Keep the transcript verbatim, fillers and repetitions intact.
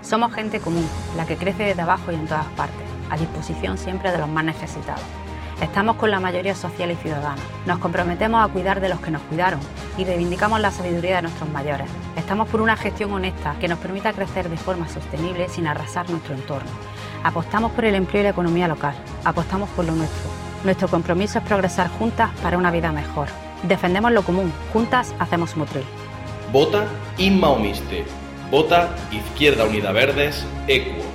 Somos gente común, la que crece desde abajo y en todas partes, a disposición siempre de los más necesitados. Estamos con la mayoría social y ciudadana. Nos comprometemos a cuidar de los que nos cuidaron y reivindicamos la sabiduría de nuestros mayores. Estamos por una gestión honesta que nos permita crecer de forma sostenible sin arrasar nuestro entorno. Apostamos por el empleo y la economía local. Apostamos por lo nuestro. Nuestro compromiso es progresar juntas para una vida mejor. Defendemos lo común. Juntas hacemos Motril. Vota Inma Omiste. Vota Izquierda Unida Verdes, Equo.